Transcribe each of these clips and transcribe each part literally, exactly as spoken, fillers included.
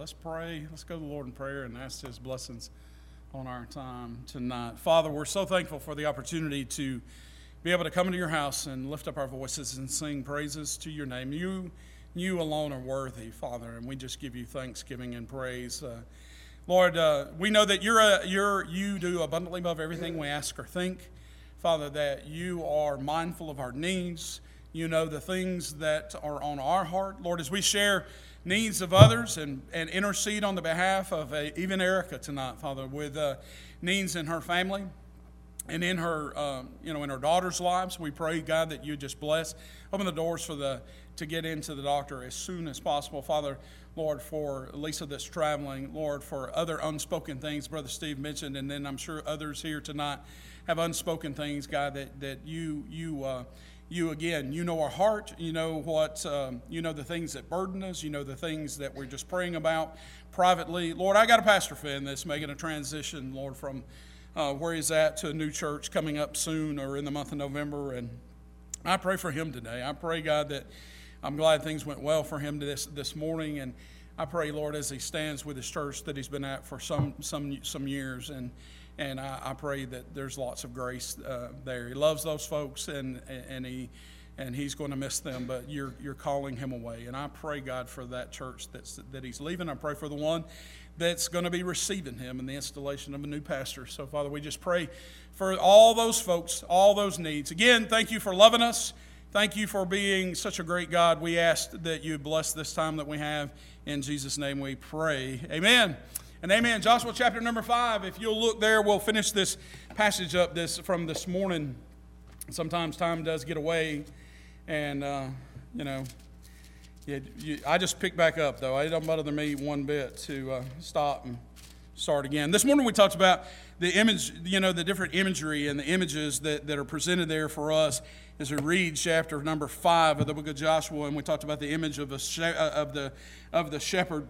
Let's pray. Let's go to the Lord in prayer and ask His blessings on our time tonight. Father, we're so thankful for the opportunity to be able to come into your house and lift up our voices and sing praises to your name. You, you alone are worthy, Father, and we just give you thanksgiving and praise. Uh, Lord, uh, we know that you're a, you're, you do abundantly above everything we ask or think. Father, that you are mindful of our needs. You know the things that are on our heart. Lord, as we share needs of others and, and intercede on the behalf of uh, even Erica tonight, Father, with uh, needs in her family and in her, uh, you know, in her daughter's lives, we pray, God, that you just bless, open the doors for the to get into the doctor as soon as possible, Father. Lord, for Lisa that's traveling, Lord, for other unspoken things Brother Steve mentioned, and then I'm sure others here tonight have unspoken things, God, that that you you. Uh, You, again, you know our heart, you know what, um, you know the things that burden us, you know the things that we're just praying about privately. Lord, I got a pastor friend that's making a transition, Lord, from uh, where he's at to a new church coming up soon or in the month of November, and I pray for him today. I pray, God, that I'm glad things went well for him this this morning, and I pray, Lord, as he stands with his church that he's been at for some some some years, and And I, I pray that there's lots of grace uh, there. He loves those folks, and and he and he's going to miss them. But you're you're calling him away, and I pray, God, for that church that's that he's leaving. I pray for the one that's going to be receiving him in the installation of a new pastor. So, Father, we just pray for all those folks, all those needs. Again, thank you for loving us. Thank you for being such a great God. We ask that you bless this time that we have. In Jesus' name, we pray. Amen. And amen. Joshua chapter number five. If you'll look there, we'll finish this passage up this from this morning. Sometimes time does get away, and uh, you know, you, you, I just pick back up though. It don't bother me one bit to uh, stop and start again. This morning we talked about the image, you know, the different imagery and the images that, that are presented there for us as we read chapter number five of the book of Joshua, and we talked about the image of a of the of the shepherd.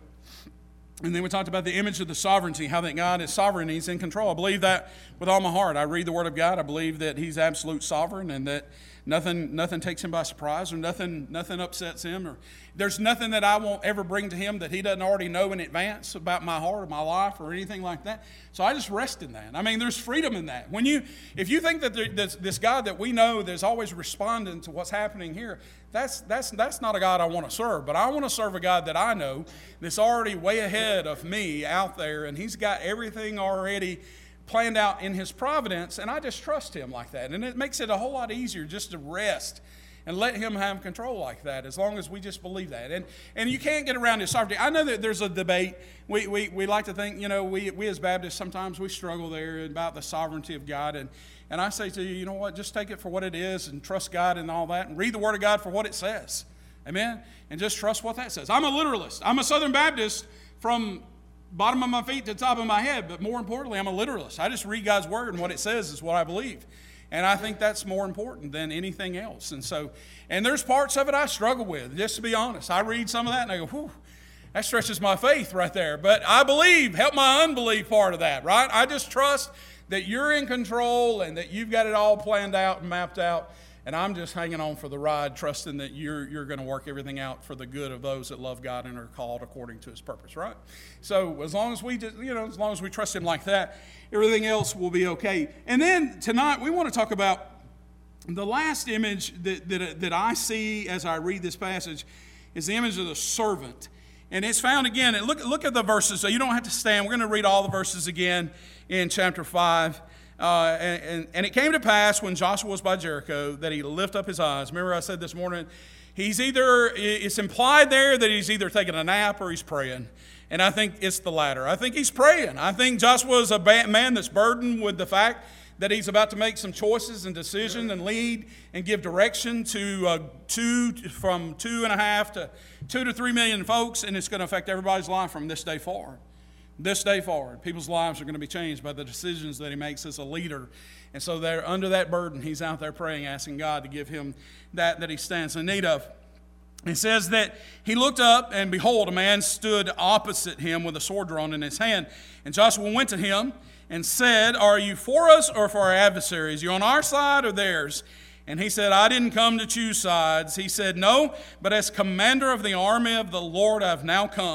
And then we talked about the image of the sovereignty, how that God is sovereign, He's in control. I believe that with all my heart. I read the Word of God. I believe that He's absolute sovereign, and that nothing nothing takes Him by surprise, or nothing nothing upsets Him. Or there's nothing that I won't ever bring to Him that He doesn't already know in advance about my heart or my life or anything like that. So I just rest in that. I mean, there's freedom in that. When you, if you think that there, this, this God that we know that's always responding to what's happening here, that's that's that's not a God I want to serve. But I want to serve a God that I know that's already way ahead of me out there, and He's got everything already planned out in His providence, and I just trust Him like that. And it makes it a whole lot easier just to rest and let Him have control like that, as long as we just believe that. And and you can't get around His sovereignty. I know that there's a debate. We we, we like to think, you know, we, we as Baptists, sometimes we struggle there about the sovereignty of God. And, and I say to you, you know what, just take it for what it is and trust God and all that, and read the Word of God for what it says. Amen? And just trust what that says. I'm a literalist. I'm a Southern Baptist from bottom of my feet to the top of my head, but more importantly, I'm a literalist. I just read God's Word, and what it says is what I believe. And I think that's more important than anything else. And so, and there's parts of it I struggle with, just to be honest. I read some of that and I go, whew, that stretches my faith right there. But I believe, help my unbelief part of that, right? I just trust that you're in control and that you've got it all planned out and mapped out. And I'm just hanging on for the ride, trusting that you're you're going to work everything out for the good of those that love God and are called according to His purpose, right? So as long as we just, you know, as long as we trust Him like that, everything else will be okay. And then tonight we want to talk about the last image that that, that I see as I read this passage is the image of the servant. And it's found again, and look, look at the verses. So you don't have to stand. We're going to read all the verses again in chapter five. Uh, and, and, and it came to pass when Joshua was by Jericho that he lifted up his eyes. Remember I said this morning, he's either, it's implied there that he's either taking a nap or he's praying. And I think it's the latter. I think he's praying. I think Joshua is a man that's burdened with the fact that he's about to make some choices and decisions and lead and give direction to uh, two, from two and a half to two to three million folks, and it's going to affect everybody's life from this day forward. This day forward, people's lives are going to be changed by the decisions that he makes as a leader. And so they're under that burden. He's out there praying, asking God to give him that that he stands in need of. It says that he looked up, and behold, a man stood opposite him with a sword drawn in his hand. And Joshua went to him and said, are you for us or for our adversaries? Are you on our side or theirs? And he said, I didn't come to choose sides. He said, no, but as commander of the army of the Lord I've now come.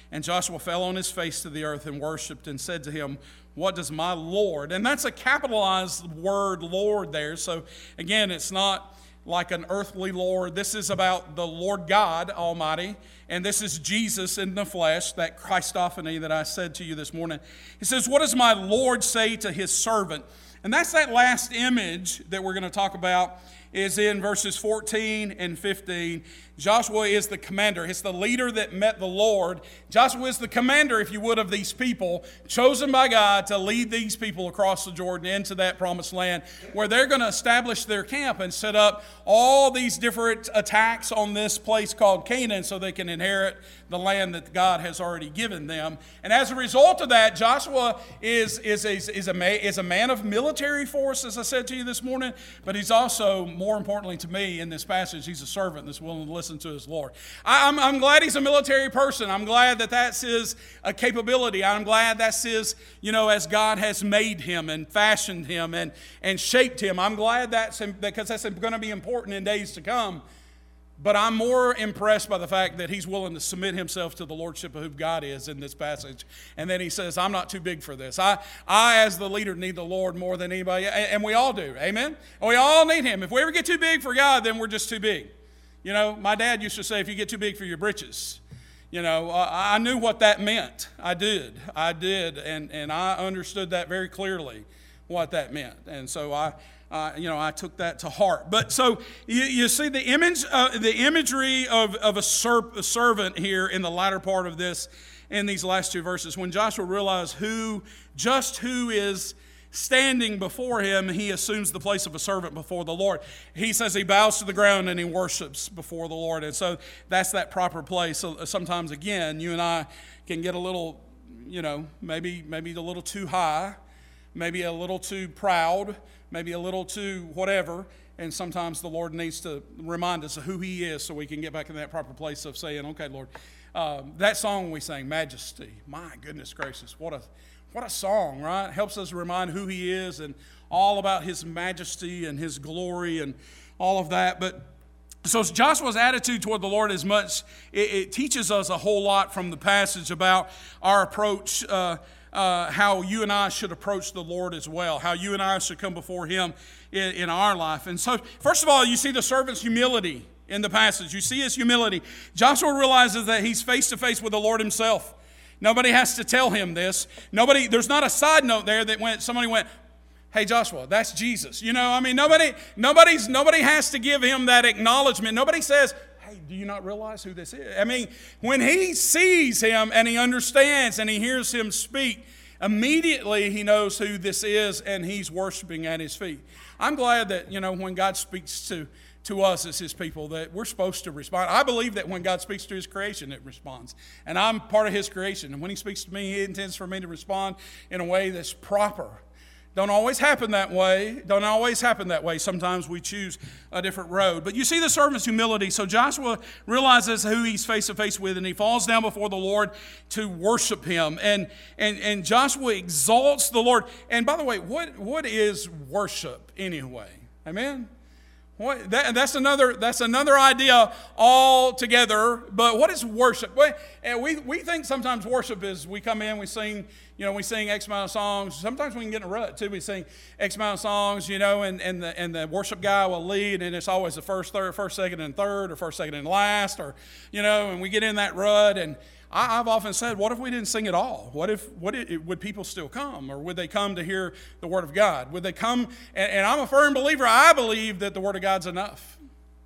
And Joshua fell on his face to the earth and worshipped and said to him, what does my Lord, and that's a capitalized word, Lord, there. So again, it's not like an earthly Lord. This is about the Lord God Almighty, and this is Jesus in the flesh, that Christophany that I said to you this morning. He says, what does my Lord say to his servant? And that's that last image that we're going to talk about, is in verses fourteen and fifteen. Joshua is the commander. It's the leader that met the Lord. Joshua is the commander, if you would, of these people, chosen by God to lead these people across the Jordan into that promised land, where they're going to establish their camp and set up all these different attacks on this place called Canaan so they can inherit the land that God has already given them. And as a result of that, Joshua is, is, is, is, a, is a man of military force, as I said to you this morning, but he's also, more importantly to me in this passage, he's a servant that's willing to listen to his Lord. I, I'm, I'm glad he's a military person. I'm glad that that's his uh, capability. I'm glad that's his, you know, as God has made him and fashioned him and, and shaped him. I'm glad that's, because that's going to be important in days to come. But I'm more impressed by the fact that he's willing to submit himself to the lordship of who God is in this passage. And then he says, I'm not too big for this. I, I as the leader, need the Lord more than anybody. And we all do. Amen? We all need him. If we ever get too big for God, then we're just too big. You know, my dad used to say, if you get too big for your britches, you know, I, I knew what that meant. I did. I did. And, and I understood that very clearly, what that meant. And so I... Uh, you know, I took that to heart. But so you, you see the image, uh, the imagery of, of a, ser- a servant here in the latter part of this, in these last two verses. When Joshua realized who, just who is standing before him, he assumes the place of a servant before the Lord. He says he bows to the ground and he worships before the Lord. And so that's that proper place. So sometimes, again, you and I can get a little, you know, maybe maybe a little too high, maybe a little too proud, maybe a little too whatever, and sometimes the Lord needs to remind us of who he is so we can get back in that proper place of saying, okay, Lord, um, that song we sang, Majesty, my goodness gracious, what a what a song, right? Helps us remind who he is and all about his majesty and his glory and all of that. But so Joshua's attitude toward the Lord is much, it, it teaches us a whole lot from the passage about our approach, uh, Uh, how you and I should approach the Lord as well, how you and I should come before him in, in our life. And so, first of all, you see the servant's humility in the passage. You see his humility. Joshua realizes that he's face-to-face with the Lord himself. Nobody has to tell him this. Nobody. There's not a side note there that went, somebody went, hey, Joshua, that's Jesus. You know, I mean, nobody, nobody's, nobody has to give him that acknowledgement. Nobody says, hey, do you not realize who this is? I mean, when he sees him and he understands and he hears him speak, immediately he knows who this is and he's worshiping at his feet. I'm glad that, you know, when God speaks to, to us as his people, that we're supposed to respond. I believe that when God speaks to his creation, it responds. And I'm part of his creation. And when he speaks to me, he intends for me to respond in a way that's proper. Don't always happen that way. Don't always happen that way. Sometimes we choose a different road. But you see the servant's humility. So Joshua realizes who he's face-to-face with, and he falls down before the Lord to worship him. And, and, and Joshua exalts the Lord. And by the way, what, what is worship anyway? Amen? What, that, that's another that's another idea altogether. But what is worship? We, and we we think sometimes worship is we come in, we sing, you know, we sing X amount of songs. Sometimes we can get in a rut too. We sing X amount of songs, you know, and, and the and the worship guy will lead, and it's always the first, third, first, second, and third, or first, second, and last, or you know, and we get in that rut. And I, I've often said, what if we didn't sing at all? What if what it, would people still come, or would they come to hear the Word of God? Would they come? And, and I'm a firm believer. I believe that the Word of God's enough.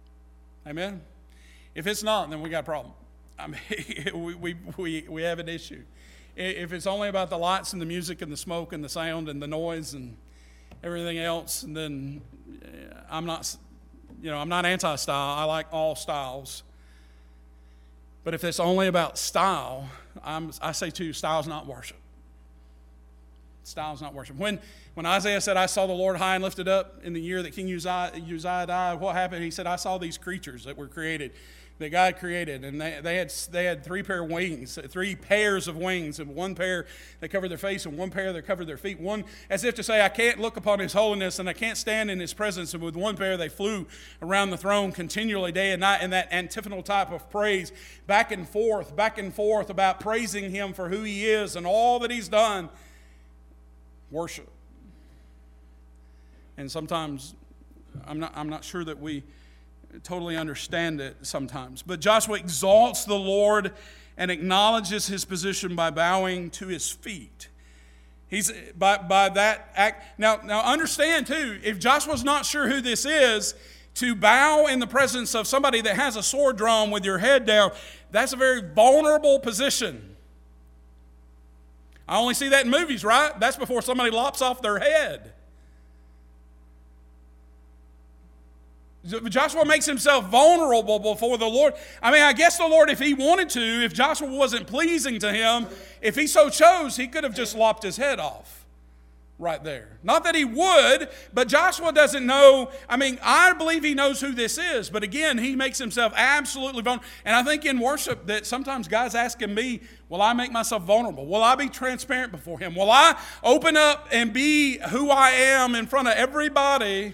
Amen. If it's not, then we got a problem. I mean, we we we we have an issue. If it's only about the lights and the music and the smoke and the sound and the noise and everything else, then I'm not, you know, I'm not anti-style. I like all styles. But if it's only about style, I'm, I say to you, style's not worship. Style's not worship. When when Isaiah said, I saw the Lord high and lifted up in the year that King Uzziah, Uzziah died, what happened? He said, I saw these creatures that were created that God created, and they, they had they had three pair of wings, three pairs of wings, and one pair that covered their face, and one pair that covered their feet. One, as if to say, I can't look upon His holiness, and I can't stand in His presence. And with one pair, they flew around the throne continually, day and night, in that antiphonal type of praise, back and forth, back and forth, about praising Him for who He is and all that He's done. Worship. And sometimes, I'm not I'm not sure that we totally understand it sometimes. But Joshua exalts the Lord and acknowledges his position by bowing to his feet. He's by by that act. Now, now understand too, if Joshua's not sure who this is, to bow in the presence of somebody that has a sword drawn with your head down, that's a very vulnerable position. I only see that in movies, right? That's before somebody lops off their head. Joshua makes himself vulnerable before the Lord. I mean, I guess the Lord, if He wanted to, if Joshua wasn't pleasing to Him, if He so chose, He could have just lopped his head off right there. Not that He would, but Joshua doesn't know. I mean, I believe he knows who this is, but again, he makes himself absolutely vulnerable. And I think in worship that sometimes God's asking me, will I make myself vulnerable? Will I be transparent before Him? Will I open up and be who I am in front of everybody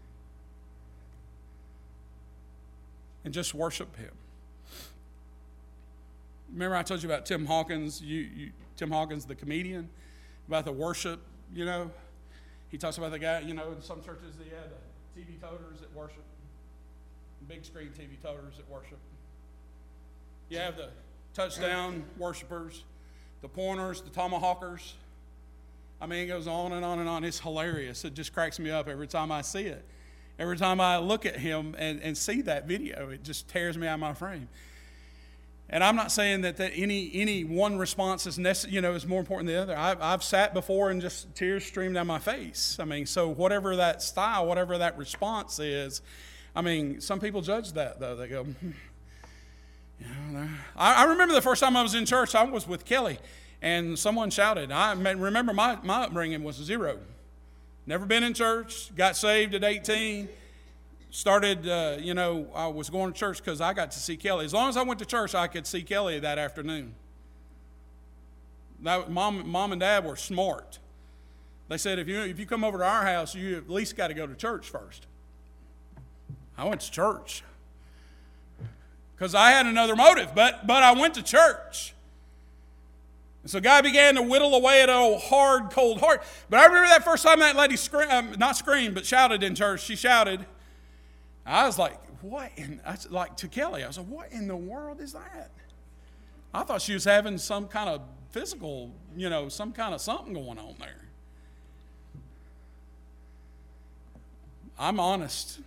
and just worship Him? Remember I told you about Tim Hawkins, you, you, Tim Hawkins, the comedian, about the worship, you know. He talks about the guy, you know, in some churches they had the T V toters at worship, big screen T V toters at worship. You have the touchdown worshipers, the pointers, the tomahawkers. I mean, it goes on and on and on. It's hilarious. It just cracks me up every time I see it. Every time I look at him and, and see that video, it just tears me out of my frame. And I'm not saying that, that any any one response is necess- you know is more important than the other. I've, I've sat before and just tears streamed down my face. I mean, so whatever that style, whatever that response is, I mean, some people judge that though. They go, hmm. you know, I, I remember the first time I was in church, I was with Kelly, and someone shouted. I remember my my upbringing was zero. Never been in church, got saved at eighteen, started, uh, you know, I was going to church because I got to see Kelly. As long as I went to church, I could see Kelly that afternoon. That, mom, mom and Dad were smart. They said, if you, if you come over to our house, you at least got to go to church first. I went to church because I had another motive, but, but I went to church. And so God began to whittle away at an old hard, cold heart. But I remember that first time that lady screamed, um, not screamed, but shouted in church. She shouted. I was like, what? In, I was like to Kelly, I was like, what in the world is that? I thought she was having some kind of physical, you know, some kind of something going on there. I'm honest.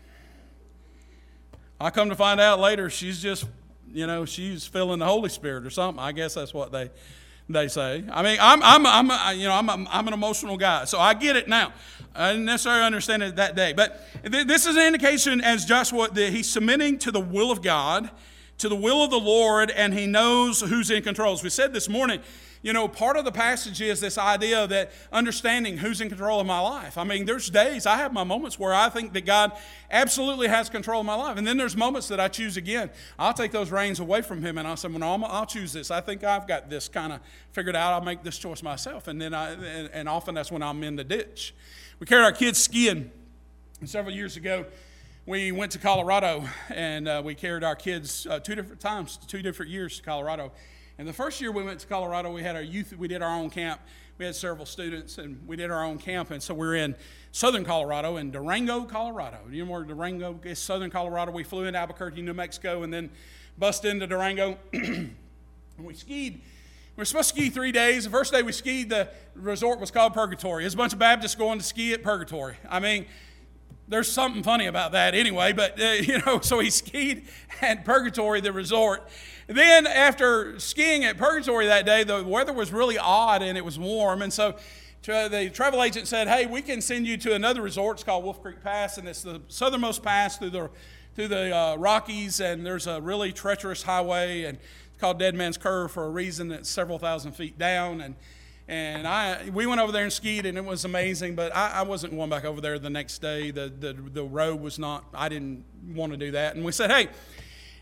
I come to find out later she's just, you know, she's feeling the Holy Spirit or something. I guess that's what they... They say. I mean, I'm, I'm, I'm, you know, I'm, I'm an emotional guy, so I get it now. I didn't necessarily understand it that day, but th- this is an indication, as Joshua, that he's submitting to the will of God, to the will of the Lord, and he knows who's in control. As we said this morning, you know, part of the passage is this idea that understanding who's in control of my life. I mean, there's days, I have my moments where I think that God absolutely has control of my life. And then there's moments that I choose again. I'll take those reins away from Him and I'll say, well, no, I'll choose this. I think I've got this kind of figured out. I'll make this choice myself. And then I, and, and often that's when I'm in the ditch. We carried our kids skiing several years ago. We went to Colorado and uh, we carried our kids uh, two different times, two different years to Colorado. And the first year we went to Colorado, we had our youth, we did our own camp. We had several students, and we did our own camp. And so we're in southern Colorado, in Durango, Colorado. You know where Durango is? Southern Colorado. We flew into Albuquerque, New Mexico, and then bust into Durango. And we skied. We were supposed to ski three days. The first day we skied, the resort was called Purgatory. There's a bunch of Baptists going to ski at Purgatory. I mean, there's something funny about that anyway, but, uh, you know, so he skied at Purgatory, the resort. Then after skiing at Purgatory that day, the weather was really odd and it was warm. And so the travel agent said, hey, we can send you to another resort. It's called Wolf Creek Pass, and it's the southernmost pass through the through the uh, Rockies. And there's a really treacherous highway, and it's called Dead Man's Curve for a reason. It's several thousand feet down. And And I, we went over there and skied, and it was amazing. But I, I wasn't going back over there the next day. The, the the road was not. I didn't want to do that. And we said, hey,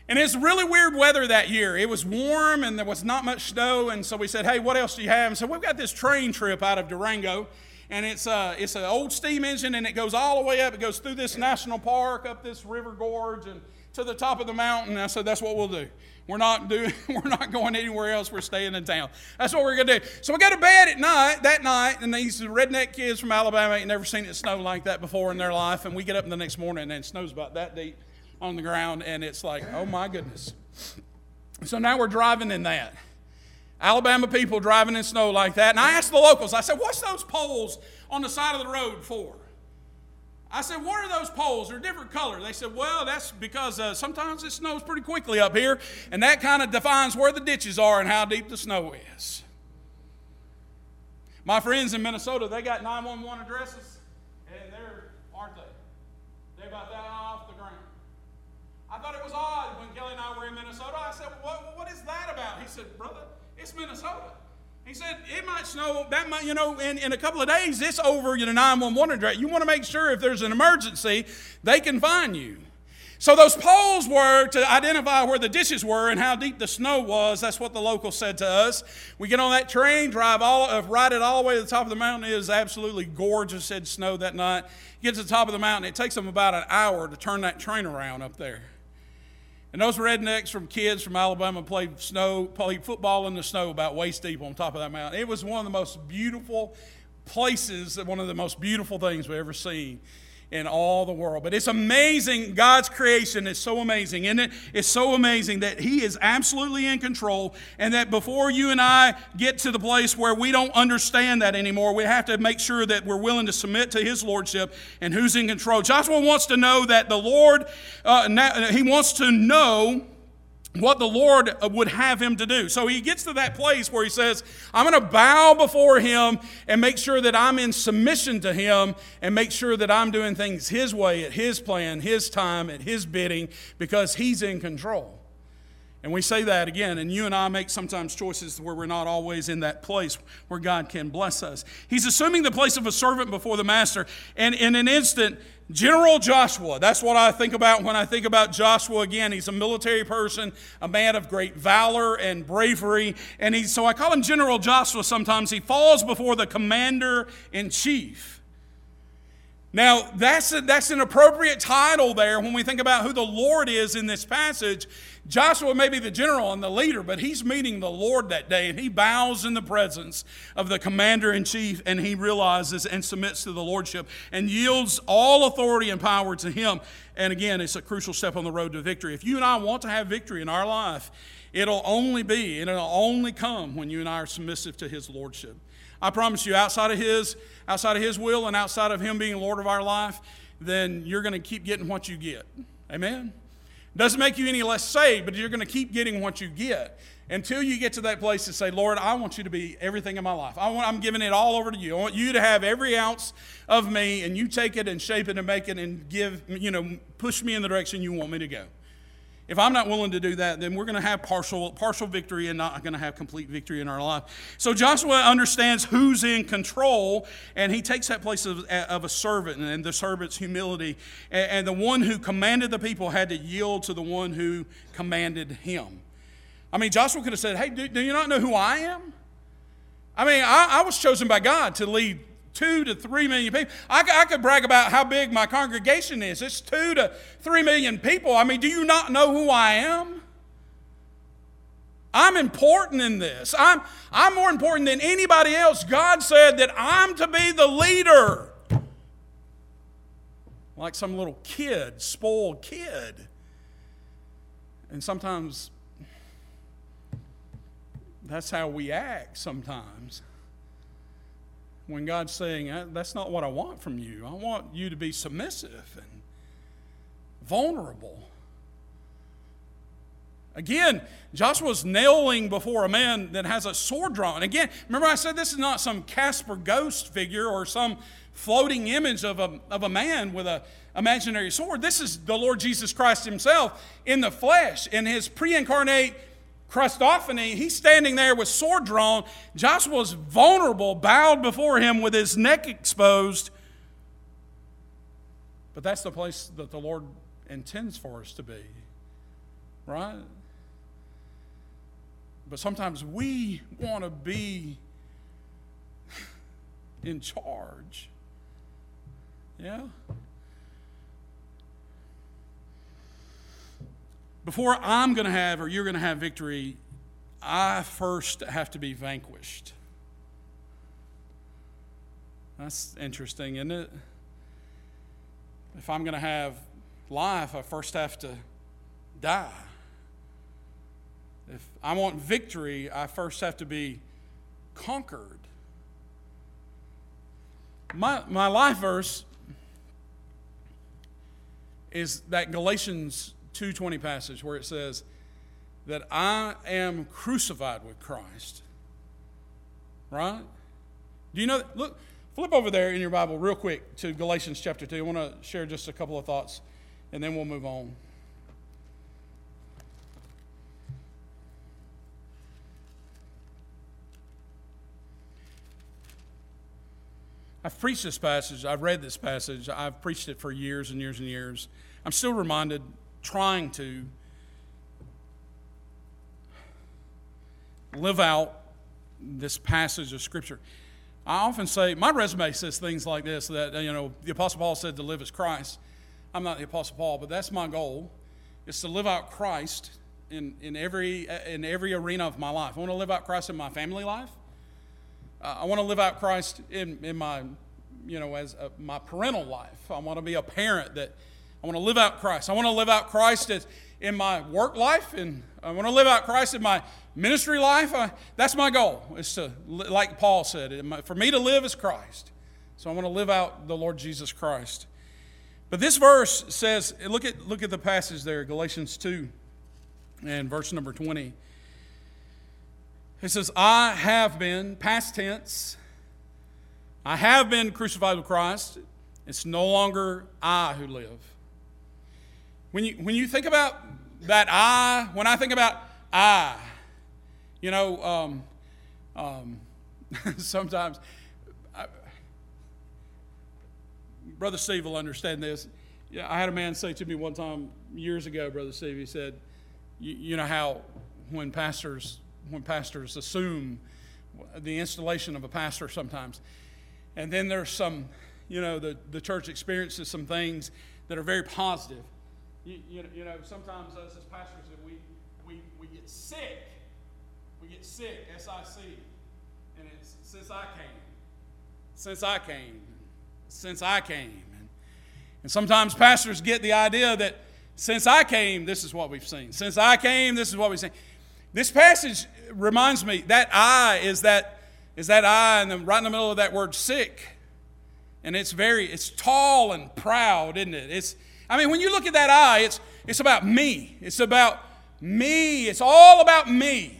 And it's really weird weather that year. It was warm and there was not much snow. And so we said, hey, what else do you have? And so we've got this train trip out of Durango. And it's, uh, it's an old steam engine and it goes all the way up. It goes through this national park, up this river gorge, and to the top of the mountain. And I said, that's what we'll do. We're not doing, we're not going anywhere else. We're staying in town. That's what we're going to do. So we go to bed at night, that night, and these redneck kids from Alabama ain't never seen it snow like that before in their life. And we get up the next morning and it snows about that deep on the ground, and it's like, oh my goodness. So now we're driving in that. Alabama people driving in snow like that. And I asked the locals, I said, what's those poles on the side of the road for? I said, what are those poles? They're different color. They said, well, that's because uh, sometimes it snows pretty quickly up here, and that kind of defines where the ditches are and how deep the snow is. My friends in Minnesota, they got nine one one addresses, and they're, aren't they? They're about that high off the ground. I thought it was odd when Kelly and I were in Minnesota. I said, what, what is that about? He said, brother, it's Minnesota. He said, it might snow, that might, you know, in, in a couple of days, it's over your nine one one address. You want to make sure if there's an emergency, they can find you. So those poles were to identify where the ditches were and how deep the snow was. That's what the local said to us. We get on that train, drive all, uh, ride it all the way to the top of the mountain. It is absolutely gorgeous. It had snowed that night. Get to the top of the mountain. It takes them about an hour to turn that train around up there. And those rednecks from kids from Alabama played snow, played football in the snow about waist deep on top of that mountain. It was one of the most beautiful places, one of the most beautiful things we've ever seen in all the world. But it's amazing. God's creation is so amazing. And it is so amazing that He is absolutely in control, and that before you and I get to the place where we don't understand that anymore, we have to make sure that we're willing to submit to His lordship and who's in control. Joshua wants to know that the Lord, uh, he wants to know what the Lord would have him to do. So he gets to that place where he says, I'm going to bow before Him and make sure that I'm in submission to Him and make sure that I'm doing things His way, at His plan, His time, at His bidding, because He's in control. And we say that again, and you and I make sometimes choices where we're not always in that place where God can bless us. He's assuming the place of a servant before the master, and in an instant, General Joshua, that's what I think about when I think about Joshua. Again, he's a military person, a man of great valor and bravery, and he, so I call him General Joshua sometimes. He falls before the commander-in-chief. Now, that's, a, that's an appropriate title there when we think about who the Lord is in this passage. Joshua may be the general and the leader, but he's meeting the Lord that day, and he bows in the presence of the commander-in-chief, and he realizes and submits to the lordship and yields all authority and power to Him. And again, it's a crucial step on the road to victory. If you and I want to have victory in our life, it'll only be, and it'll only come when you and I are submissive to His lordship. I promise you, outside of His, outside of His will and outside of Him being Lord of our life, then you're going to keep getting what you get. Amen? Doesn't make you any less saved, but you're going to keep getting what you get until you get to that place and say, Lord, I want you to be everything in my life. I want, I'm giving it all over to you. I want you to have every ounce of me, and you take it and shape it and make it and give, you know, push me in the direction you want me to go. If I'm not willing to do that, then we're going to have partial, partial victory and not going to have complete victory in our life. So Joshua understands who's in control, and he takes that place of, of a servant and the servant's humility. And, and the one who commanded the people had to yield to the one who commanded him. I mean, Joshua could have said, hey, do, do you not know who I am? I mean, I, I was chosen by God to lead two to three million people. I, I could brag about how big my congregation is. It's two to three million people. I mean, do you not know who I am? I'm important in this. I'm, I'm more important than anybody else. God said that I'm to be the leader. Like some little kid, spoiled kid. And sometimes that's how we act sometimes. When God's saying, that's not what I want from you. I want you to be submissive and vulnerable. Again, Joshua's kneeling before a man that has a sword drawn. Again, remember I said this is not some Casper ghost figure or some floating image of a, of a man with an imaginary sword. This is the Lord Jesus Christ Himself in the flesh, in His pre-incarnate Christophany. He's standing there with sword drawn. Joshua's vulnerable, bowed before Him with his neck exposed. But that's the place that the Lord intends for us to be. right? But sometimes we want to be in charge. Yeah? Before I'm going to have or you're going to have victory, I first have to be vanquished. That's interesting, isn't it? If I'm going to have life, I first have to die. If I want victory, I first have to be conquered. My, my life verse is that Galatians two twenty passage where it says that I am crucified with Christ. Right? Do you know that? Look, flip over there in your Bible real quick to Galatians chapter two. I want to share just a couple of thoughts, and then we'll move on. I've preached this passage. I've read this passage. I've preached it for years and years and years. I'm still reminded, trying to live out this passage of Scripture. I often say, my resume says things like this, that, you know, the Apostle Paul said to live as Christ. I'm not the Apostle Paul, but that's my goal, is to live out Christ in, in, every, in every arena of my life. I want to live out Christ in my family life. Uh, I want to live out Christ in, in my, you know, as a, my parental life. I want to be a parent that, I want to live out Christ. I want to live out Christ as, in my work life, and I want to live out Christ in my ministry life. I, that's my goal, is to, like Paul said, for me to live is Christ. So I want to live out the Lord Jesus Christ. But this verse says, look at, look at the passage there, Galatians two, and verse number twenty. It says, I have been, past tense, I have been crucified with Christ. It's no longer I who live. When you, when you think about that I, when I think about I, you know, um, um, sometimes, I, Brother Steve will understand this. Yeah, I had a man say to me one time years ago, Brother Steve, he said, you, you know how when pastors... when pastors assume the installation of a pastor sometimes. And then there's some, you know, the, the church experiences some things that are very positive. You, you, know, you know, sometimes us as pastors, we, we, we get sick. We get sick, S I C. And it's since I came. Since I came. Since I came. And, and sometimes pastors get the idea that since I came, this is what we've seen. Since I came, this is what we've seen. This passage reminds me that I is that is that I, and then right in the middle of that word sick. And it's very, it's tall and proud, isn't it? It's, I mean, when you look at that I, it's it's about me. It's about me. It's all about me.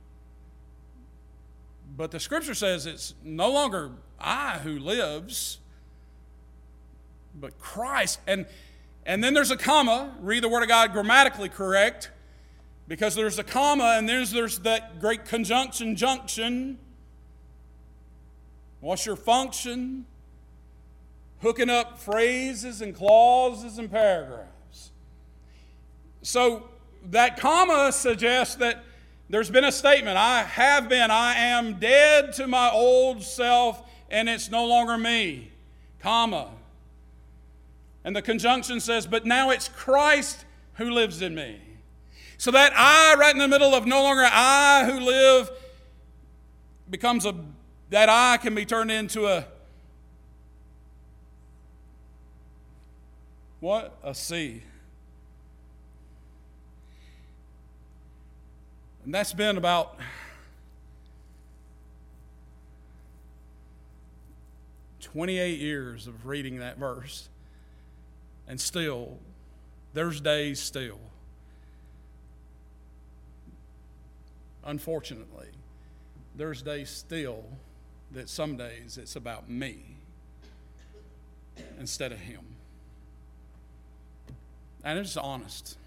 But the Scripture says it's no longer I who lives, but Christ. And and then there's a comma. Read the Word of God grammatically correct. Because there's a comma and there's, there's that great conjunction junction. What's your function? Hooking up phrases and clauses and paragraphs. So that comma suggests that there's been a statement. I have been, I am dead to my old self and it's no longer me. Comma. And the conjunction says, but now it's Christ who lives in me. So that I, right in the middle of no longer I who live, becomes a, that I can be turned into a, what? A C. And that's been about twenty-eight years of reading that verse. And still, there's days still. Unfortunately, there's days still that some days it's about me instead of him. And it's honest.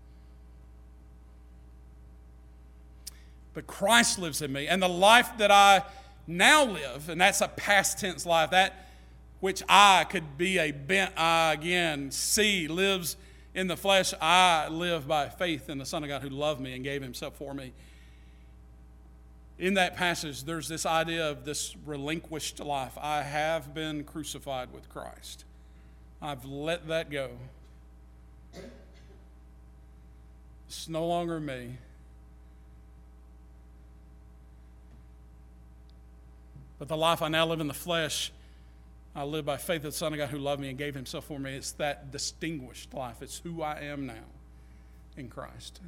But Christ lives in me, and the life that I now live, and that's a past tense life, that which I could be a bent I again, see, lives in the flesh, I live by faith in the Son of God who loved me and gave himself for me. In that passage, there's this idea of this relinquished life. I have been crucified with Christ. I've let that go. It's no longer me. But the life I now live in the flesh, I live by faith in the Son of God who loved me and gave himself for me. It's that distinguished life. It's who I am now in Christ.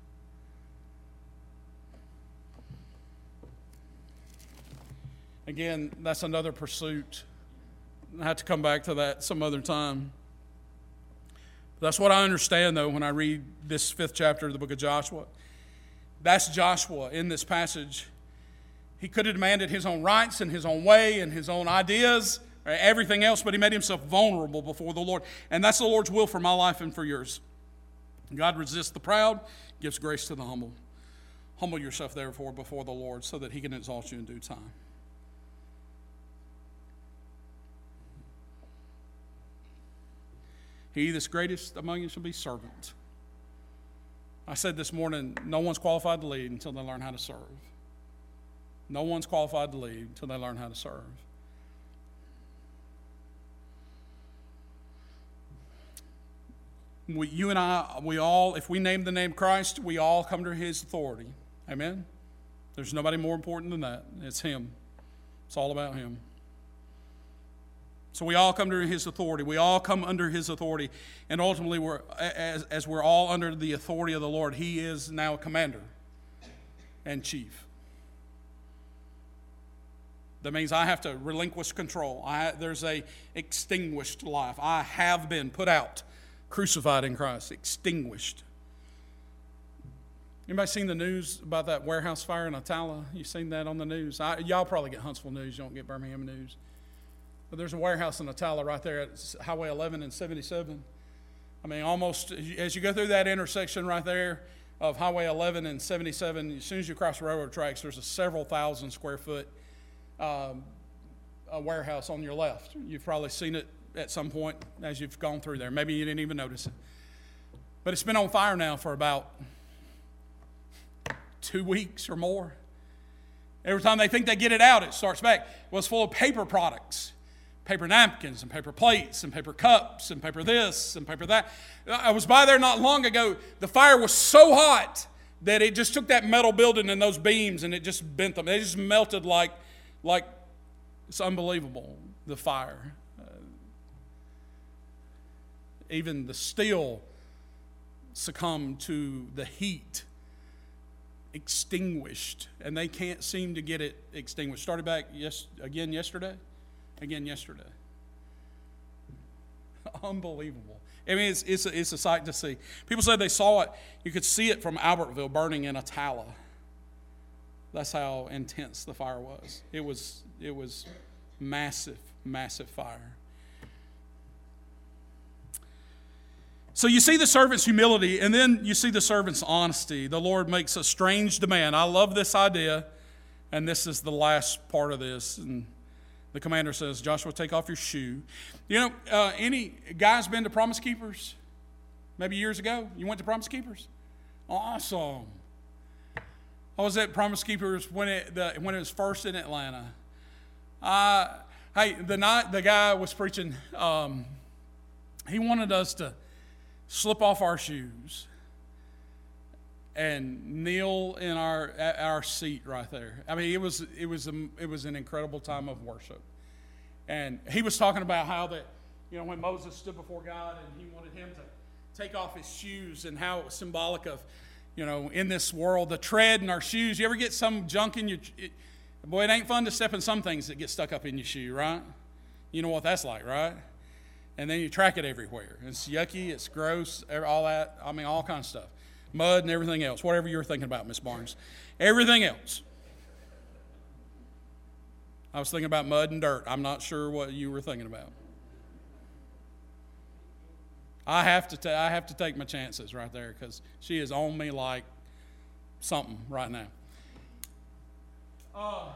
Again, that's another pursuit. I have to come back to that some other time. That's what I understand, though, when I read this fifth chapter of the book of Joshua. That's Joshua in this passage. He could have demanded his own rights and his own way and his own ideas, everything else, but he made himself vulnerable before the Lord. And that's the Lord's will for my life and for yours. God resists the proud, gives grace to the humble. Humble yourself, therefore, before the Lord so that he can exalt you in due time. He that's greatest among you shall be servant. I said this morning, no one's qualified to lead until they learn how to serve. No one's qualified to lead until they learn how to serve. We, you and I, we all, if we name the name Christ, we all come to his authority. Amen? There's nobody more important than that. It's him. It's all about him. So we all come to his authority. We all come under his authority. And ultimately, we're, as, as we're all under the authority of the Lord, he is now commander and chief. That means I have to relinquish control. I, there's a extinguished life. I have been put out, crucified in Christ, extinguished. Anybody seen the news about that warehouse fire in Attala? You seen that on the news? I, y'all probably get Huntsville news. You don't get Birmingham news. But there's a warehouse in Attala right there at Highway eleven and seventy-seven. I mean, almost as you go through that intersection right there of Highway eleven and seventy-seven, as soon as you cross the railroad tracks, there's a several thousand square foot um, a warehouse on your left. You've probably seen it at some point as you've gone through there. Maybe you didn't even notice it. But it's been on fire now for about two weeks or more. Every time they think they get it out, it starts back. Well, it's full of paper products. Paper napkins and paper plates and paper cups and paper this and paper that. I was by there not long ago. The fire was so hot that it just took that metal building and those beams and it just bent them. They just melted like, like it's unbelievable, the fire. Uh, even the steel succumbed to the heat, extinguished, and they can't seem to get it extinguished. Started back yes, again yesterday. Again yesterday. Unbelievable. I mean, it's, it's, a, it's a sight to see. People said they saw it. You could see it from Albertville burning in Attala. That's how intense the fire was. It was, it was massive, massive fire. So you see the servant's humility, and then you see the servant's honesty. The Lord makes a strange demand. I love this idea, and this is the last part of this. And the commander says, Joshua, take off your shoe. You know, uh, any guys been to Promise Keepers? Maybe years ago? You went to Promise Keepers? Awesome. I was at Promise Keepers when it, the, when it was first in Atlanta. Uh, hey, the night the guy was preaching, um, he wanted us to slip off our shoes and kneel in our at our seat right there. I mean, it was it was a, it was an incredible time of worship. And he was talking about how that, you know, when Moses stood before God and he wanted him to take off his shoes, and how it was symbolic of, you know, in this world, the tread in our shoes. You ever get some junk in your, it, boy, it ain't fun to step in some things that get stuck up in your shoe, right? You know what that's like, right? And then you track it everywhere. It's yucky, it's gross, all that, I mean, all kinds of stuff. Mud and everything else, whatever you were thinking about, Miss Barnes. Everything else. I was thinking about mud and dirt. I'm not sure what you were thinking about. I have to ta- I have to take my chances right there, because she is on me like something right now. Uh,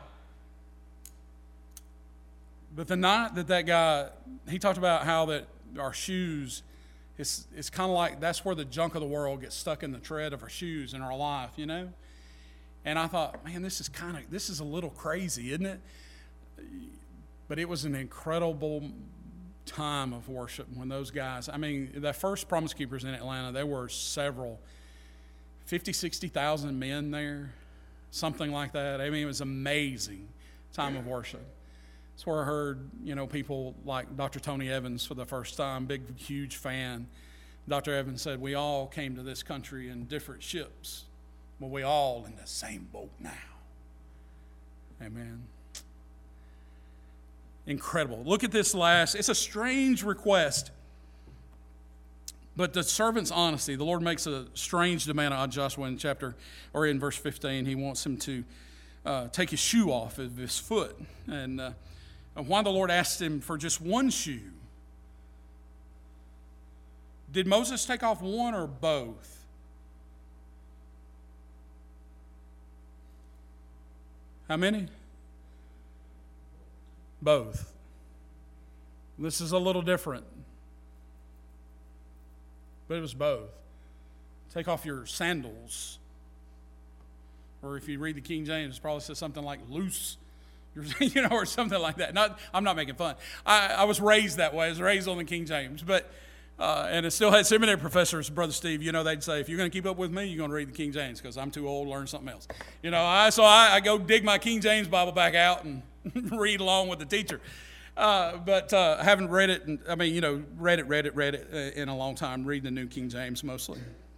but the night that that guy, he talked about how that our shoes it's it's kind of like that's where the junk of the world gets stuck in the tread of our shoes in our life, you know? And I thought, man, this is kind of, this is a little crazy, isn't it? But it was an incredible time of worship when those guys, I mean, the first Promise Keepers in Atlanta, there were several, fifty, sixty thousand men there, something like that. I mean, it was an amazing time of worship. That's where I heard, you know, people like Doctor Tony Evans for the first time, big, huge fan. Doctor Evans said, we all came to this country in different ships, but we all in the same boat now. Amen. Incredible. Look at this last. It's a strange request, but the servant's honesty. The Lord makes a strange demand on Joshua in chapter, or in verse fifteen. He wants him to uh, take his shoe off of his foot. And uh, why the Lord asked him for just one shoe. Did Moses take off one or both? How many? Both. This is a little different, but it was both. Take off your sandals, or if you read the King James, it probably says something like loose, you know, or something like that. Not, I'm not making fun. I, I was raised that way. I was raised on the King James, but uh, and I still had seminary professors, Brother Steve. You know, they'd say, if you're going to keep up with me, you're going to read the King James because I'm too old to learn something else. You know, I so I, I go dig my King James Bible back out and read along with the teacher. Uh, but uh, I haven't read it, and, I mean, you know, read it, read it, read it uh, in a long time, reading the New King James mostly.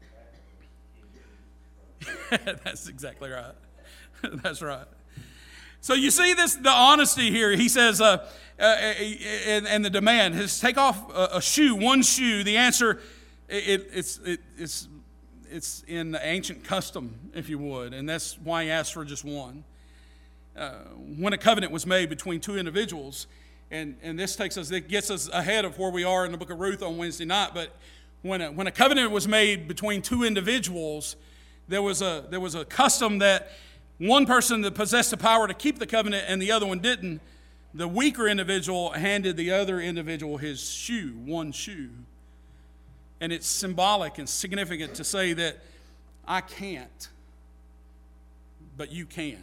That's exactly right. That's right. So you see this, the honesty here. He says, uh, uh, and, and the demand is take off a, a shoe, one shoe. The answer, it, it's, it, it's, it's in the ancient custom, if you would, and that's why he asked for just one. Uh, when a covenant was made between two individuals, and, and this takes us, it gets us ahead of where we are in the book of Ruth on Wednesday night, but when a, when a covenant was made between two individuals, there was a there was a custom that one person that possessed the power to keep the covenant and the other one didn't. The weaker individual handed the other individual his shoe, one shoe. And it's symbolic and significant to say that I can't, but you can.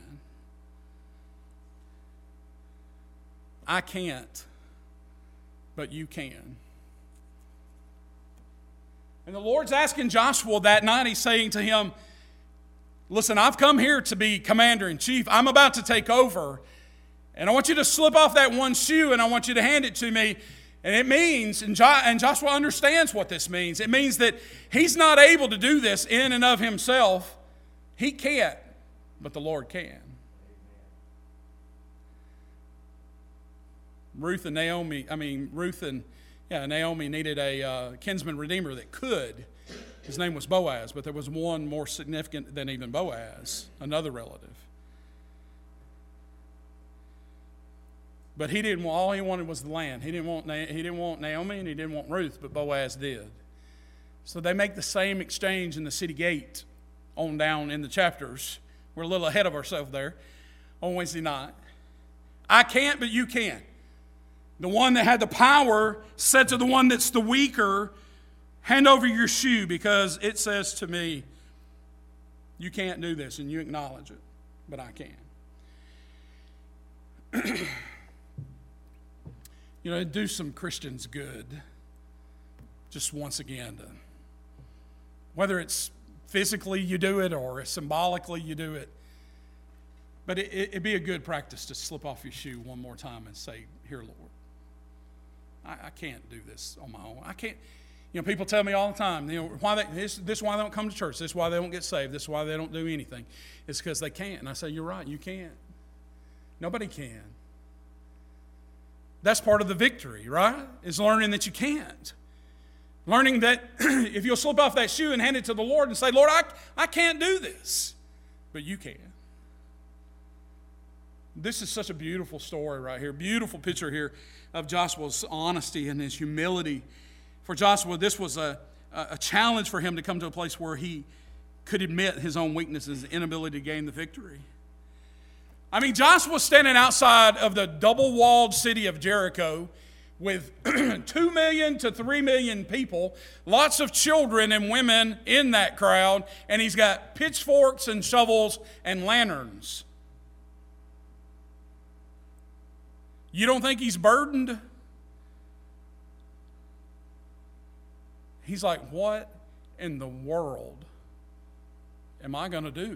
I can't, but you can. And the Lord's asking Joshua that night, he's saying to him, listen, I've come here to be commander-in-chief. I'm about to take over. And I want you to slip off that one shoe and I want you to hand it to me. And it means, and, jo- and Joshua understands what this means, it means that he's not able to do this in and of himself. He can't, but the Lord can. Ruth and Naomi, I mean, Ruth and yeah, Naomi needed a uh, kinsman redeemer that could. His name was Boaz, but there was one more significant than even Boaz, another relative. But he didn't. All he wanted was the land. He didn't want. He didn't want Naomi, and he didn't want Ruth, but Boaz did. So they make the same exchange in the city gate, on down in the chapters. We're a little ahead of ourselves there on Wednesday night. I can't, but you can. The one that had the power said to the one that's the weaker, hand over your shoe because it says to me, you can't do this, and you acknowledge it, but I can. You know, it'd do some Christians good, just once again, to, whether it's physically you do it or symbolically you do it, but it, it'd be a good practice to slip off your shoe one more time and say, here, Lord, I, I can't do this on my own. I can't. You know, people tell me all the time, you know, why they, this, this is why they don't come to church. This is why they don't get saved. This is why they don't do anything. It's because they can't. And I say, you're right, you can't. Nobody can. That's part of the victory, right? Is learning that you can't. Learning that if you'll slip off that shoe and hand it to the Lord and say, Lord, I, I can't do this, but you can. This is such a beautiful story right here, beautiful picture here of Joshua's honesty and his humility. For Joshua, this was a, a challenge for him to come to a place where he could admit his own weaknesses and inability to gain the victory. I mean, Joshua was standing outside of the double-walled city of Jericho with two million to three million people, lots of children and women in that crowd, and he's got pitchforks and shovels and lanterns. You don't think he's burdened? He's like, what in the world am I going to do?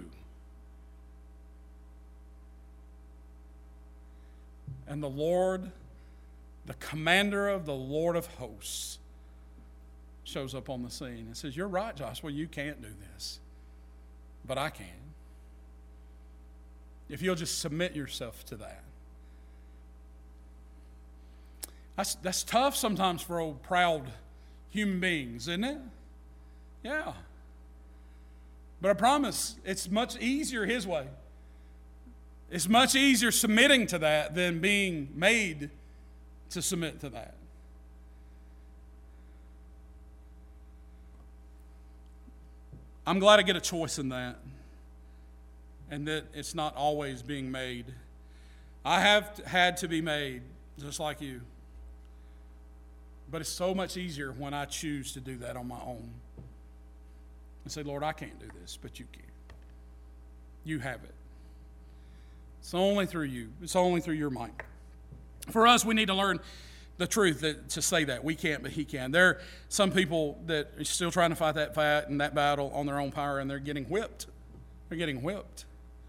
And the Lord, the commander of the Lord of hosts, shows up on the scene and says, you're right, Joshua, you can't do this, but I can. If you'll just submit yourself to that. That's, that's tough sometimes for old proud human beings, isn't it? Yeah. But I promise, it's much easier his way. It's much easier submitting to that than being made to submit to that. I'm glad I get a choice in that, and that it's not always being made. I have had to be made, just like you. But it's so much easier when I choose to do that on my own. And say, Lord, I can't do this, but you can. You have it. It's only through you. It's only through your might. For us, we need to learn the truth that, to say that. We can't, but he can. There are some people that are still trying to fight that fight and that battle on their own power, and they're getting whipped. They're getting whipped.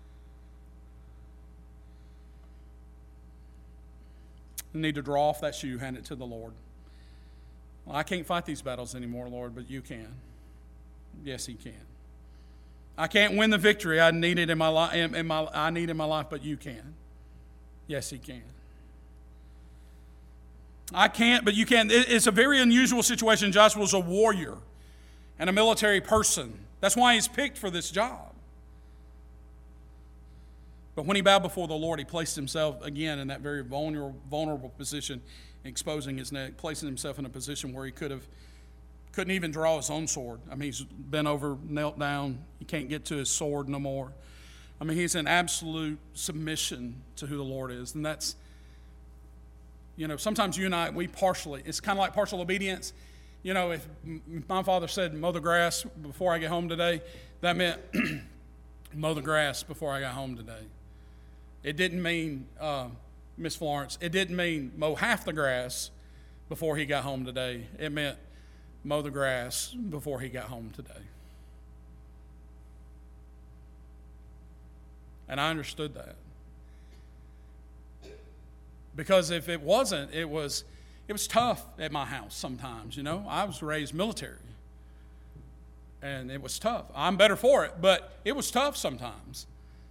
You need to draw off that shoe, hand it to the Lord. Well, I can't fight these battles anymore, Lord, but you can. Yes, he can. I can't win the victory I need it in my life. In, in my, I need in my life, but you can. Yes, he can. I can't, but you can. It, it's a very unusual situation. Joshua's a warrior and a military person. That's why he's picked for this job. But when he bowed before the Lord, he placed himself again in that very vulnerable, vulnerable position, exposing his neck, placing himself in a position where he could have, couldn't even draw his own sword. I mean, he's bent over, knelt down. He can't get to his sword no more. I mean, he's in absolute submission to who the Lord is. And that's, you know, sometimes you and I, we partially, it's kind of like partial obedience. You know, if my father said, mow the grass before I get home today, that meant mow the grass before I got home today. It didn't mean, uh, Miss Florence, it didn't mean mow half the grass before he got home today. It meant mow the grass before he got home today. And I understood that. Because if it wasn't, it was it was tough at my house sometimes, you know. I was raised military. And it was tough. I'm better for it, but it was tough sometimes.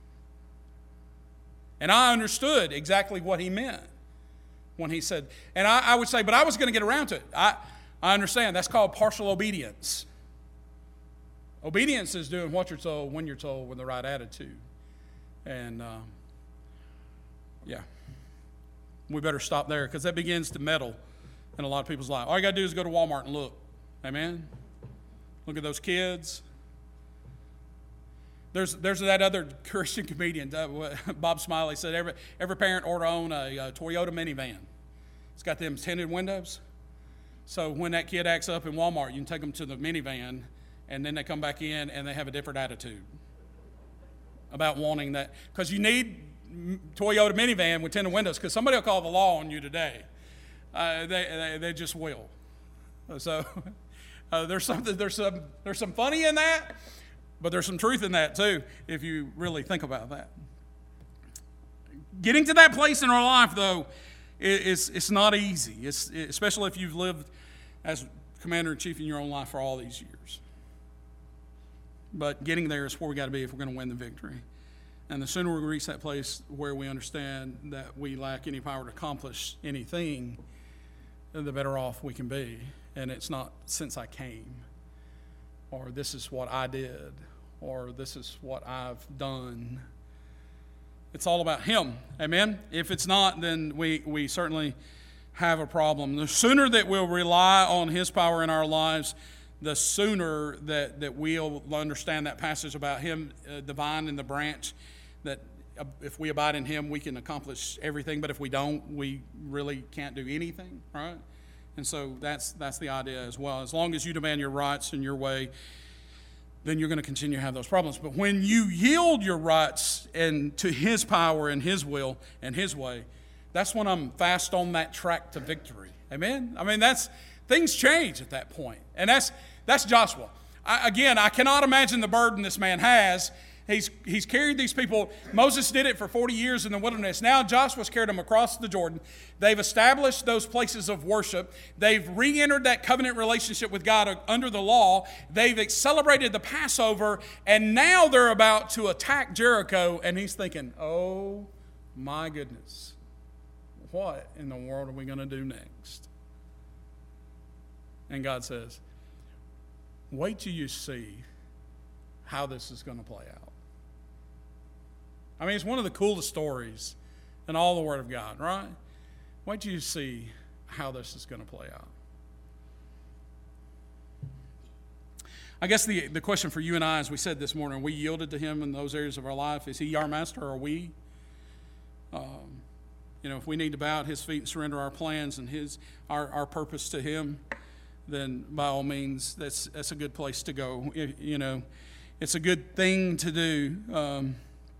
And I understood exactly what he meant when he said, and I, I would say, but I was going to get around to it. I, I understand. That's called partial obedience. Obedience is doing what you're told, when you're told, with the right attitude. And, um, yeah, we better stop there because that begins to meddle in a lot of people's lives. All you got to do is go to Walmart and look. Amen? Look at those kids. There's there's that other Christian comedian, uh, Bob Smiley, said every every parent ought to own a, a Toyota minivan. It's got them tinted windows. So when that kid acts up in Walmart, you can take them to the minivan, and then they come back in and they have a different attitude about wanting that. Because you need Toyota minivan with tinted windows, because somebody will call the law on you today. Uh, they, they they just will. So uh, there's something there's some there's some funny in that. But there's some truth in that, too, if you really think about that. Getting to that place in our life, though, is it's not easy, it's, especially if you've lived as commander-in-chief in your own life for all these years. But getting there is where we got to be if we're going to win the victory. And the sooner we reach that place where we understand that we lack any power to accomplish anything, the better off we can be. And it's not since I came, or this is what I did, or this is what I've done. It's all about him. Amen? If it's not, then we, we certainly have a problem. The sooner that we'll rely on his power in our lives, the sooner that, that we'll understand that passage about him, uh, the vine and the branch, that if we abide in him, we can accomplish everything. But if we don't, we really can't do anything, right? And so that's that's the idea as well. As long as you demand your rights in your way, then you're going to continue to have those problems. But when you yield your rights and to his power and his will and his way, that's when I'm fast on that track to victory. Amen? I mean, that's things change at that point. And that's that's Joshua. I, again, I cannot imagine the burden this man has. He's he's carried these people. Moses did it for forty years in the wilderness. Now Joshua's carried them across the Jordan. They've established those places of worship. They've re-entered that covenant relationship with God under the law. They've celebrated the Passover, and now they're about to attack Jericho, and he's thinking, oh my goodness, what in the world are we going to do next? And God says, wait till you see how this is going to play out. I mean, it's one of the coolest stories in all the Word of God, right? Wait till you see how this is going to play out. I guess the, the question for you and I, as we said this morning, are we yielded to him in those areas of our life? Is he our master, or are we? Um, you know, if we need to bow at his feet and surrender our plans and his our, our purpose to him, then by all means, that's that's a good place to go. If, you know, it's a good thing to do. Um,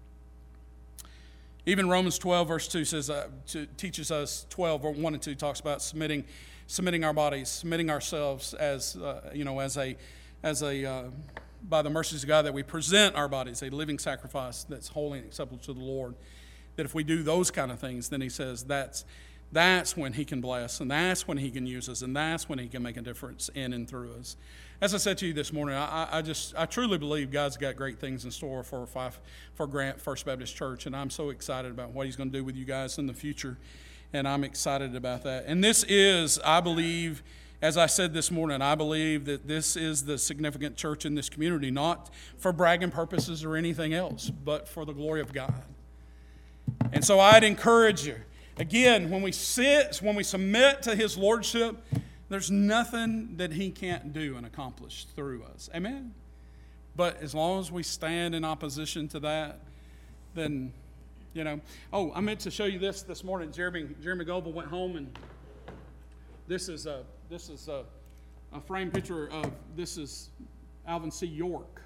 even Romans twelve, verse two says, uh, to, teaches us, twelve, one and two talks about submitting, submitting our bodies, submitting ourselves as, uh, you know, as a, as a, uh, by the mercies of God, that we present our bodies a living sacrifice that's holy and acceptable to the Lord. That if we do those kind of things, then he says that's That's when he can bless, and that's when he can use us, and that's when he can make a difference in and through us. As I said to you this morning, I, I just I truly believe God's got great things in store for five, for Grant First Baptist Church, and I'm so excited about what he's going to do with you guys in the future, and I'm excited about that. And this is, I believe, as I said this morning, I believe that this is the significant church in this community, not for bragging purposes or anything else, but for the glory of God. And so I'd encourage you, again, when we sit, when we submit to his lordship, there's nothing that he can't do and accomplish through us. Amen? But as long as we stand in opposition to that, then, you know. Oh, I meant to show you this this morning. Jeremy Jeremy Goebel went home, and this is a this is a, a framed picture of this is Alvin C. York.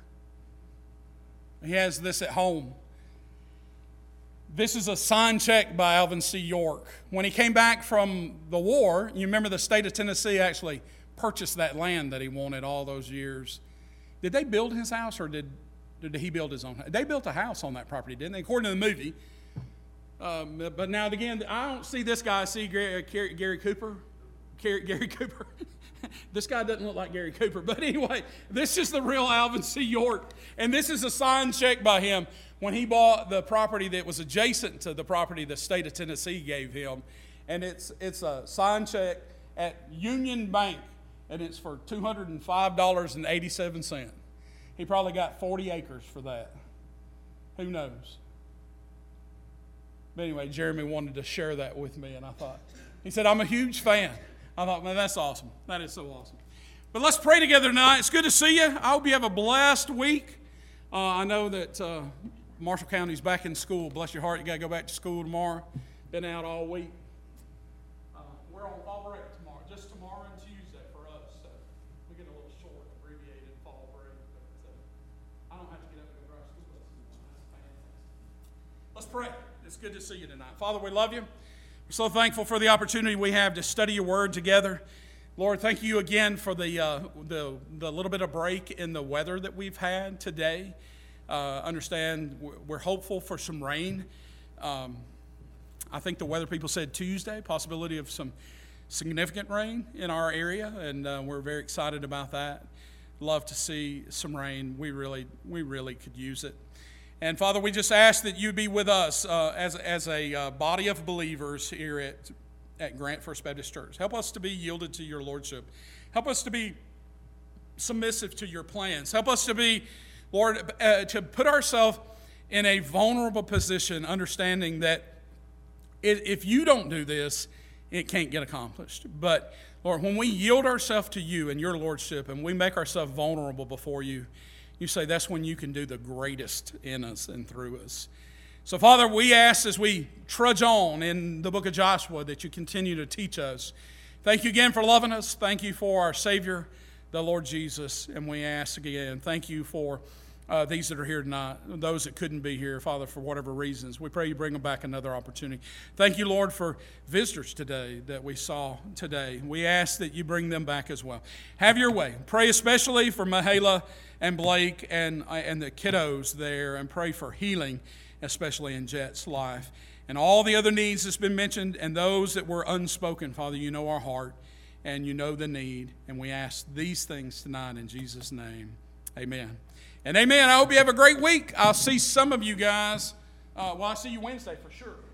He has this at home. This is a signed check by Alvin C. York. When he came back from the war, you remember the state of Tennessee actually purchased that land that he wanted all those years. Did they build his house, or did, did he build his own house? They built a house on that property, didn't they? According to the movie. Um, but now, again, I don't see this guy. I see Gary, Gary, Gary Cooper. Gary, Gary Cooper. This guy doesn't look like Gary Cooper. But anyway, this is the real Alvin C. York. And this is a signed check by him when he bought the property that was adjacent to the property the state of Tennessee gave him. And it's it's a signed check at Union Bank, and it's for two hundred five dollars and eighty-seven cents. He probably got forty acres for that. Who knows? But anyway, Jeremy wanted to share that with me, and I thought, he said, I'm a huge fan. I thought, man, that's awesome. That is so awesome. But let's pray together tonight. It's good to see you. I hope you have a blessed week. Uh, I know that uh, Marshall County's back in school. Bless your heart, you got to go back to school tomorrow. Been out all week. Uh, we're on fall break tomorrow, just tomorrow and Tuesday for us. So we get a little short, abbreviated fall break. But uh, I don't have to get up and go drive school buses. That's fantastic. Let's pray. It's good to see you tonight. Father, we love you. We're so thankful for the opportunity we have to study your word together. Lord, thank you again for the, uh, the, the little bit of break in the weather that we've had today. Uh, understand we're hopeful for some rain. Um, I think the weather people said Tuesday, possibility of some significant rain in our area, and uh, we're very excited about that. Love to see some rain. We really, we really could use it. And Father, we just ask that you be with us uh, as, as a uh, body of believers here at, at Grant First Baptist Church. Help us to be yielded to your lordship. Help us to be submissive to your plans. Help us to be, Lord, uh, to put ourselves in a vulnerable position, understanding that it, if you don't do this, it can't get accomplished. But, Lord, when we yield ourselves to you and your lordship and we make ourselves vulnerable before you, you say that's when you can do the greatest in us and through us. So, Father, we ask as we trudge on in the book of Joshua that you continue to teach us. Thank you again for loving us. Thank you for our Savior, the Lord Jesus. And we ask again, thank you for uh, these that are here tonight, those that couldn't be here, Father, for whatever reasons. We pray you bring them back another opportunity. Thank you, Lord, for visitors today that we saw today. We ask that you bring them back as well. Have your way. Pray especially for Mahala and Blake and, and the kiddos there, and pray for healing, especially in Jet's life. And all the other needs that's been mentioned and those that were unspoken, Father, you know our heart and you know the need. And we ask these things tonight in Jesus' name. Amen. And amen. I hope you have a great week. I'll see some of you guys. Uh, well, I'll see you Wednesday for sure.